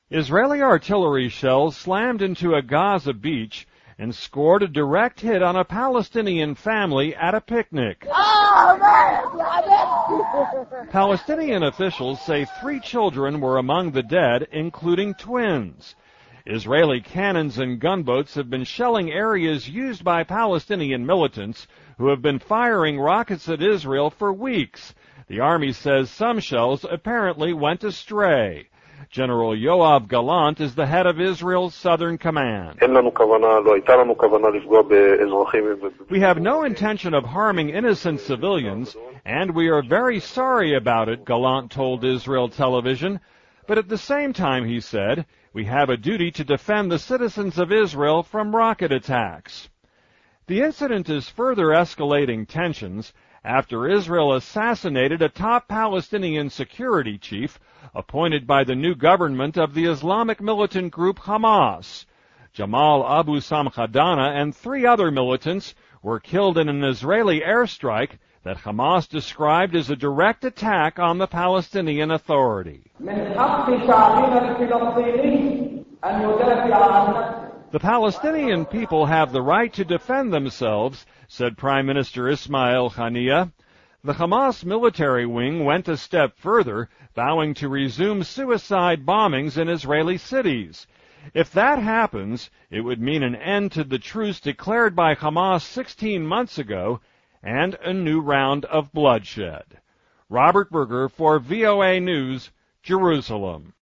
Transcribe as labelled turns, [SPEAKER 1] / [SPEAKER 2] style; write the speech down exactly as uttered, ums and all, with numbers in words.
[SPEAKER 1] Israeli artillery shells slammed into a Gaza beach and scored a direct hit on a Palestinian family at a picnic.
[SPEAKER 2] Oh, man.
[SPEAKER 1] Palestinian officials say three children were among the dead, including twins. Israeli cannons and gunboats have been shelling areas used by Palestinian militants who have been firing rockets at Israel for weeks. The army says some shells apparently went astray. General Yoav Gallant is the head of Israel's Southern Command. We have no intention of harming innocent civilians, and we are very sorry about it, Gallant told Israel Television. But at the same time, he said, we have a duty to defend the citizens of Israel from rocket attacks. The incident is further escalating tensions after Israel assassinated a top Palestinian security chief appointed by the new government of the Islamic militant group Hamas. Jamal Abu Samkhadana and three other militants were killed in an Israeli airstrike that Hamas described as a direct attack on the Palestinian Authority. The Palestinian people have the right to defend themselves, said Prime Minister Ismail Haniyeh. The Hamas military wing went a step further, vowing to resume suicide bombings in Israeli cities. If that happens, it would mean an end to the truce declared by Hamas sixteen months ago and a new round of bloodshed. Robert Berger for V O A News, Jerusalem.